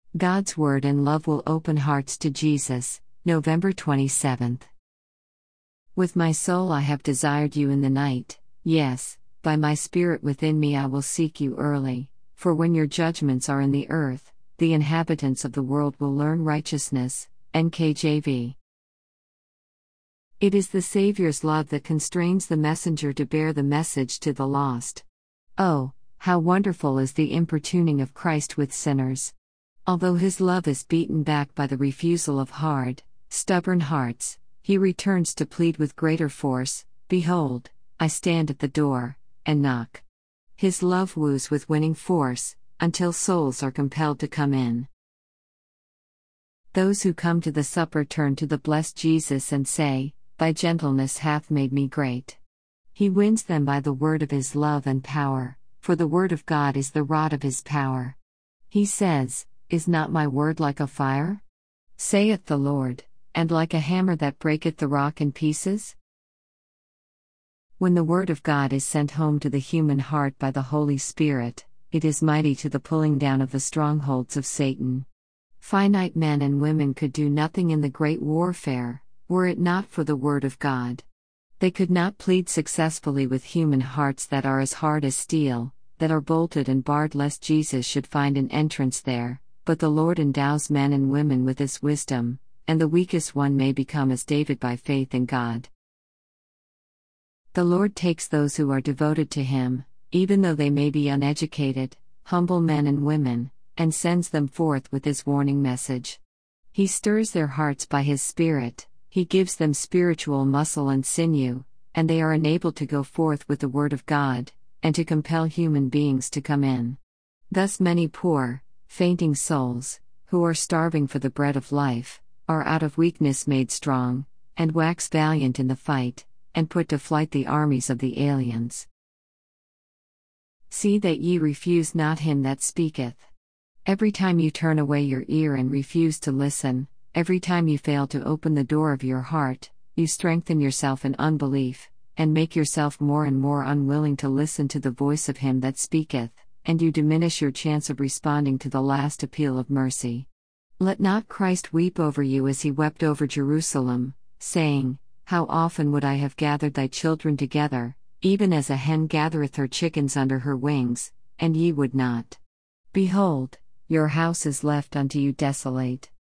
God's Word and Love will open hearts to Jesus, November 27th. With my soul I have desired you in the night, yes, by my spirit within me I will seek you early, for when your judgments are in the earth, the inhabitants of the world will learn righteousness. NKJV. It is the Savior's love that constrains the messenger to bear the message to the lost. Oh, how wonderful is the importuning of Christ with sinners! Although his love is beaten back by the refusal of hard, stubborn hearts, he returns to plead with greater force, "Behold, I stand at the door, and knock." His love woos with winning force, until souls are compelled to come in. Those who come to the supper turn to the blessed Jesus and say, "Thy gentleness hath made me great." He wins them by the word of his love and power, for the word of God is the rod of his power. He says, "Is not my word like a fire? Saith the Lord, and like a hammer that breaketh the rock in pieces?" When the word of God is sent home to the human heart by the Holy Spirit, it is mighty to the pulling down of the strongholds of Satan. Finite men and women could do nothing in the great warfare, were it not for the word of God. They could not plead successfully with human hearts that are as hard as steel, that are bolted and barred lest Jesus should find an entrance there, but the Lord endows men and women with his wisdom, and the weakest one may become as David by faith in God. The Lord takes those who are devoted to him, even though they may be uneducated, humble men and women, and sends them forth with his warning message. He stirs their hearts by his Spirit, he gives them spiritual muscle and sinew, and they are enabled to go forth with the word of God, and to compel human beings to come in. Thus many poor, fainting souls, who are starving for the bread of life, are out of weakness made strong, and wax valiant in the fight, and put to flight the armies of the aliens. See that ye refuse not him that speaketh. Every time you turn away your ear and refuse to listen, every time you fail to open the door of your heart, you strengthen yourself in unbelief, and make yourself more and more unwilling to listen to the voice of him that speaketh, and you diminish your chance of responding to the last appeal of mercy. Let not Christ weep over you as he wept over Jerusalem, saying, "How often would I have gathered thy children together, even as a hen gathereth her chickens under her wings, and ye would not. Behold, your house is left unto you desolate."